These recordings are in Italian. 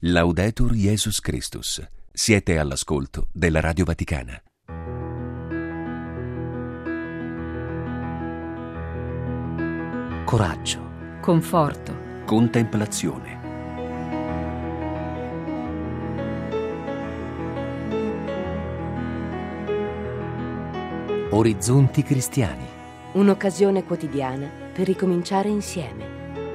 Laudetur Jesus Christus. Siete all'ascolto della Radio Vaticana. Coraggio, conforto, Contemplazione. orizzonti cristiani. Un'occasione quotidiana per ricominciare insieme.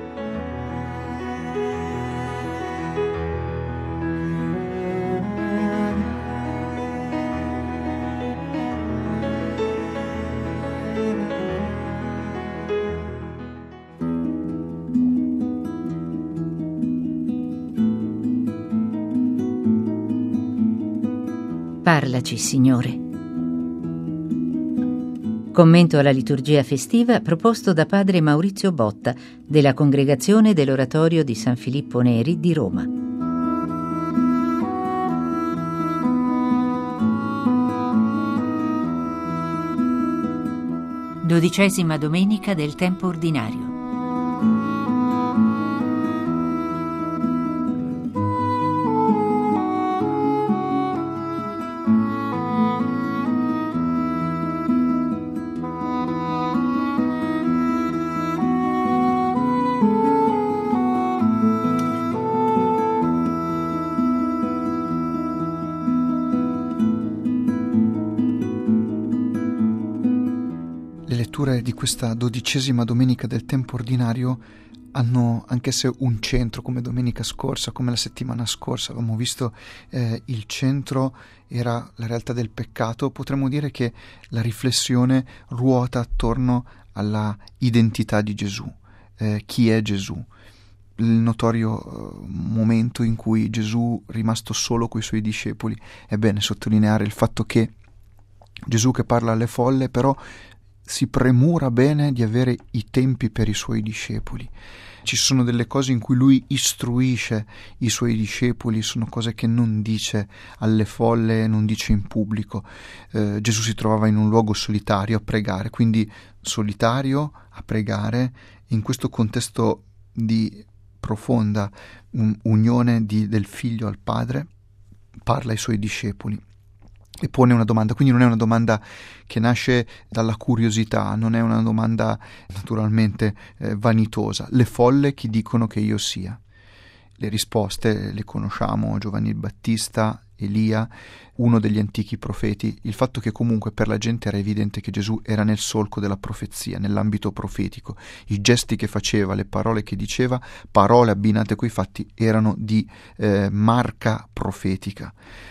Parlaci, Signore. Commento alla liturgia festiva proposto da padre Maurizio Botta della Congregazione dell'Oratorio di San Filippo Neri di Roma. Dodicesima domenica del tempo ordinario. Le letture di questa dodicesima domenica del tempo ordinario hanno anche se un centro, come domenica scorsa, come la settimana scorsa. Avevamo visto il centro era la realtà del peccato. Potremmo dire che la riflessione ruota attorno alla identità di Gesù. Chi è Gesù? Il notorio momento in cui Gesù, rimasto solo coi suoi discepoli, è bene sottolineare il fatto che Gesù, che parla alle folle, però si premura bene di avere i tempi per i suoi discepoli. Ci sono delle cose in cui lui istruisce i suoi discepoli, sono cose che non dice alle folle, non dice in pubblico. Gesù si trovava in un luogo solitario a pregare, quindi solitario a pregare, in questo contesto di profonda unione del figlio al padre, parla ai suoi discepoli e pone una domanda. Quindi non è una domanda che nasce dalla curiosità, non è una domanda naturalmente vanitosa. Le folle chi dicono che io sia? Le risposte le conosciamo: Giovanni il Battista, Elia, uno degli antichi profeti. Il fatto che comunque per la gente era evidente che Gesù era nel solco della profezia, nell'ambito profetico. I gesti che faceva, le parole che diceva, parole abbinate coi fatti, erano di marca profetica.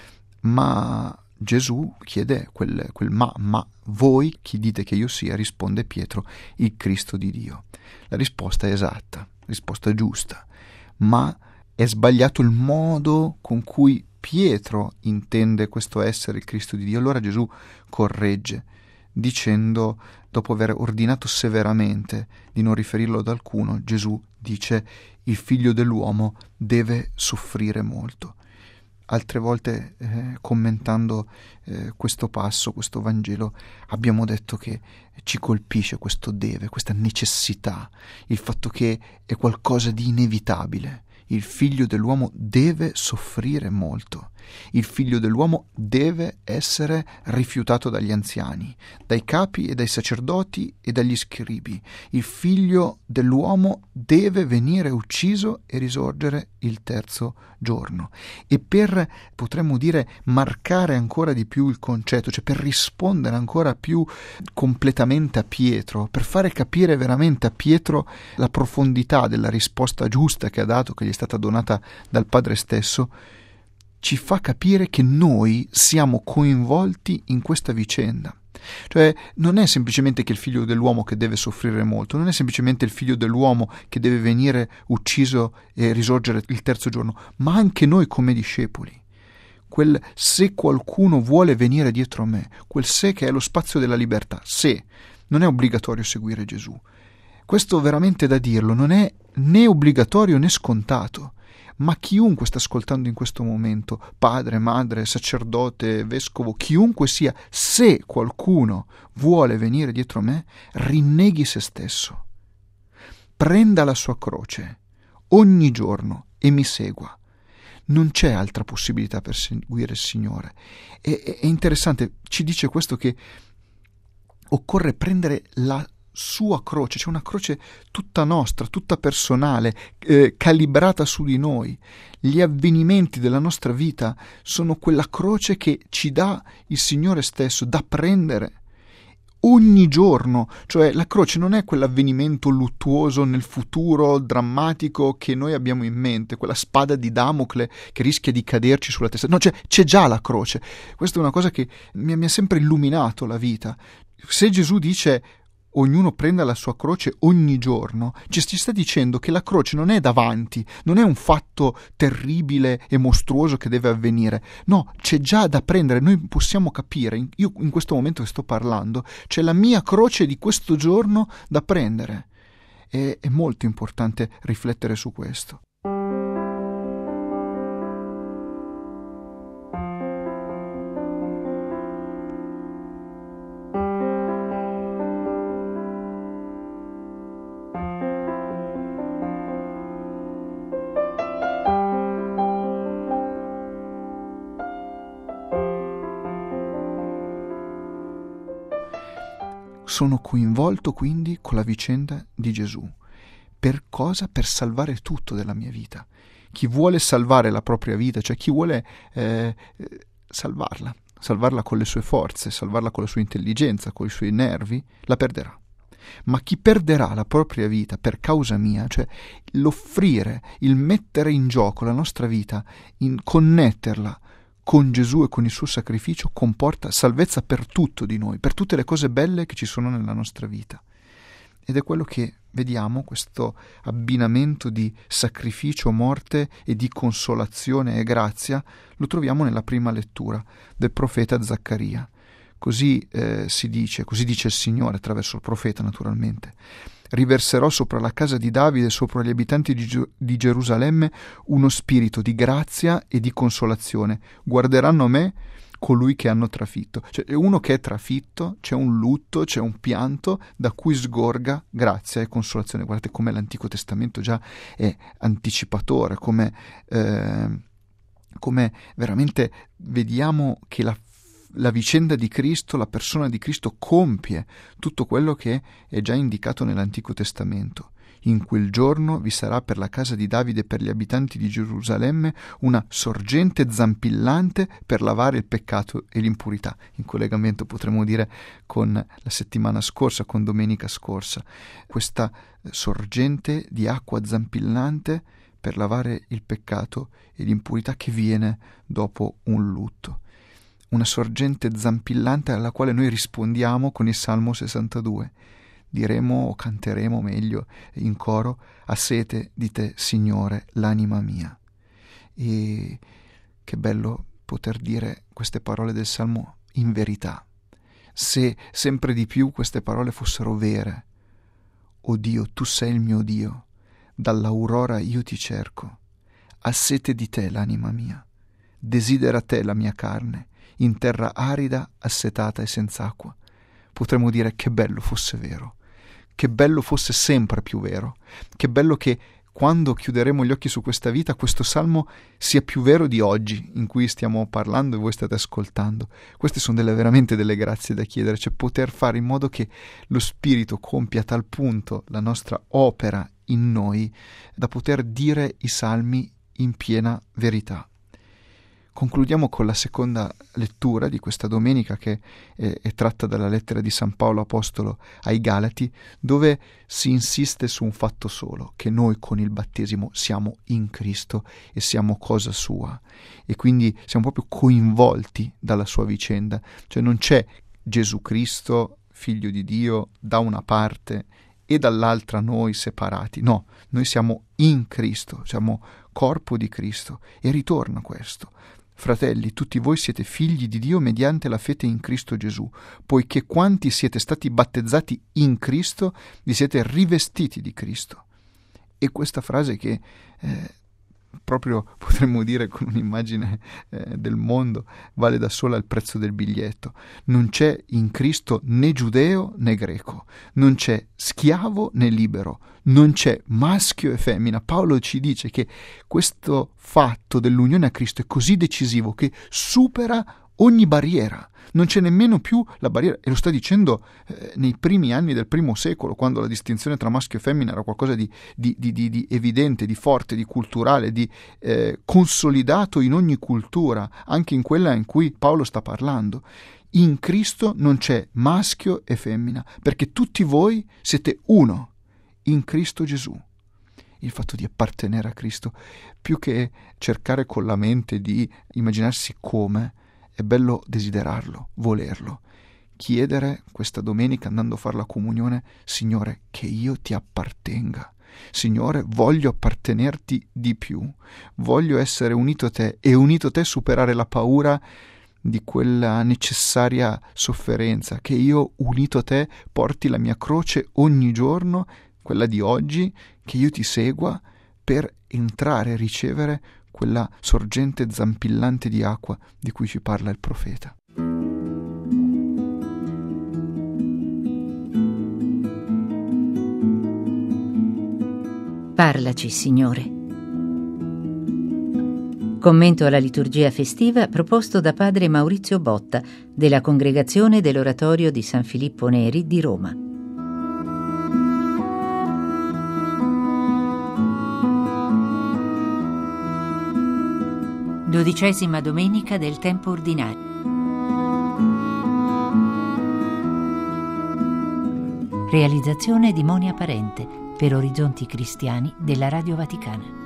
Ma Gesù chiede quel ma voi chi dite che io sia? Risponde Pietro: il Cristo di Dio. La risposta è esatta, risposta giusta, ma è sbagliato il modo con cui Pietro intende questo essere il Cristo di Dio. Allora Gesù corregge dicendo, dopo aver ordinato severamente di non riferirlo ad alcuno, Gesù dice: il figlio dell'uomo deve soffrire molto. Altre volte, commentando questo passo, questo Vangelo, abbiamo detto che ci colpisce questo deve, questa necessità, il fatto che è qualcosa di inevitabile. Il figlio dell'uomo deve soffrire molto. Il figlio dell'uomo deve essere rifiutato dagli anziani, dai capi e dai sacerdoti e dagli scribi. Il figlio dell'uomo deve venire ucciso e risorgere il terzo giorno. E per, potremmo dire, marcare ancora di più il concetto, cioè per rispondere ancora più completamente a Pietro, per fare capire veramente a Pietro la profondità della risposta giusta che ha dato, che gli è stata donata dal Padre stesso, ci fa capire che noi siamo coinvolti in questa vicenda. Cioè non è semplicemente che il figlio dell'uomo che deve soffrire molto, non è semplicemente il figlio dell'uomo che deve venire ucciso e risorgere il terzo giorno, ma anche noi come discepoli. Quel se qualcuno vuole venire dietro a me, quel se che è lo spazio della libertà, se non è obbligatorio seguire Gesù. Questo veramente da dirlo, non è né obbligatorio né scontato. Ma chiunque sta ascoltando in questo momento, padre, madre, sacerdote, vescovo, chiunque sia, se qualcuno vuole venire dietro me, rinneghi se stesso, prenda la sua croce ogni giorno e mi segua. non c'è altra possibilità per seguire il Signore. È interessante, ci dice questo, che occorre prendere la sua croce, cioè una croce tutta nostra, tutta personale, calibrata su di noi. Gli avvenimenti della nostra vita sono quella croce che ci dà il Signore stesso da prendere ogni giorno. Cioè la croce non è quell'avvenimento luttuoso nel futuro, drammatico, che noi abbiamo in mente, quella spada di Damocle che rischia di caderci sulla testa. No, c'è già la croce. Questa è una cosa che mi ha sempre illuminato la vita. Se Gesù dice ognuno prenda la sua croce ogni giorno, ci sta dicendo che la croce non è davanti, non è un fatto terribile e mostruoso che deve avvenire. No, c'è già da prendere. Noi possiamo capire, io in questo momento che sto parlando, c'è la mia croce di questo giorno da prendere. È molto importante riflettere su questo. Sono coinvolto quindi con la vicenda di Gesù. Per cosa? Per salvare tutto della mia vita. Chi vuole salvare la propria vita, cioè chi vuole salvarla con le sue forze, salvarla con la sua intelligenza, con i suoi nervi, la perderà. Ma chi perderà la propria vita per causa mia, cioè l'offrire, il mettere in gioco la nostra vita, in connetterla con Gesù e con il suo sacrificio, comporta salvezza per tutto di noi, per tutte le cose belle che ci sono nella nostra vita. Ed è quello che vediamo, questo abbinamento di sacrificio, morte e di consolazione e grazia, lo troviamo nella prima lettura del profeta Zaccaria. Così si dice, così dice il Signore attraverso il profeta naturalmente: riverserò sopra la casa di Davide, sopra gli abitanti di Gerusalemme, uno spirito di grazia e di consolazione. Guarderanno a me, colui che hanno trafitto. Cioè uno che è trafitto, c'è un lutto, c'è un pianto da cui sgorga grazia e consolazione. Guardate come l'Antico Testamento già è anticipatore, come veramente vediamo che la vicenda di Cristo, la persona di Cristo compie tutto quello che è già indicato nell'Antico Testamento. In quel giorno vi sarà per la casa di Davide e per gli abitanti di Gerusalemme una sorgente zampillante per lavare il peccato e l'impurità. In collegamento, potremmo dire, con la settimana scorsa, con domenica scorsa. Questa sorgente di acqua zampillante per lavare il peccato e l'impurità che viene dopo un lutto. Una sorgente zampillante alla quale noi rispondiamo con il Salmo 62. Diremo o canteremo meglio in coro: ha sete di te, Signore, l'anima mia. E che bello poter dire queste parole del Salmo in verità. Se sempre di più queste parole fossero vere. O Dio, tu sei il mio Dio, dall'aurora io ti cerco. Ha sete di te l'anima mia, desidera te la mia carne, in terra arida, assetata e senza acqua. Potremmo dire: che bello fosse vero, che bello fosse sempre più vero, che bello che quando chiuderemo gli occhi su questa vita, questo salmo sia più vero di oggi, in cui stiamo parlando e voi state ascoltando. Queste sono veramente delle grazie da chiedere, cioè poter fare in modo che lo Spirito compia a tal punto la nostra opera in noi, da poter dire i salmi in piena verità. Concludiamo con la seconda lettura di questa domenica, che è tratta dalla lettera di San Paolo Apostolo ai Galati, dove si insiste su un fatto solo: che noi con il battesimo siamo in Cristo e siamo cosa sua, e quindi siamo proprio coinvolti dalla sua vicenda. Cioè non c'è Gesù Cristo, figlio di Dio, da una parte e dall'altra noi separati. No, noi siamo in Cristo, siamo corpo di Cristo, e ritorna questo. Fratelli, tutti voi siete figli di Dio mediante la fede in Cristo Gesù, poiché quanti siete stati battezzati in Cristo, vi siete rivestiti di Cristo. E questa frase che proprio potremmo dire con un'immagine del mondo, vale da sola il prezzo del biglietto. Non c'è in Cristo né giudeo né greco, non c'è schiavo né libero, non c'è maschio e femmina. Paolo ci dice che questo fatto dell'unione a Cristo è così decisivo che supera ogni barriera. Non c'è nemmeno più la barriera, e lo sta dicendo nei primi anni del primo secolo, quando la distinzione tra maschio e femmina era qualcosa di evidente, di forte, di culturale, di consolidato in ogni cultura, anche in quella in cui Paolo sta parlando. In Cristo non c'è maschio e femmina, perché tutti voi siete uno in Cristo Gesù. Il fatto di appartenere a Cristo, più che cercare con la mente di immaginarsi come, è bello desiderarlo, volerlo, chiedere questa domenica andando a fare la comunione: Signore, che io ti appartenga. Signore, voglio appartenerti di più, voglio essere unito a te e unito a te superare la paura di quella necessaria sofferenza, che io unito a te porti la mia croce ogni giorno, quella di oggi, che io ti segua per entrare e ricevere quella sorgente zampillante di acqua di cui ci parla il profeta. Parlaci, Signore. Commento alla liturgia festiva proposto da padre Maurizio Botta della Congregazione dell'Oratorio di San Filippo Neri di Roma. Dodicesima domenica del tempo ordinario. Realizzazione di Monia Parente per Orizzonti Cristiani della Radio Vaticana.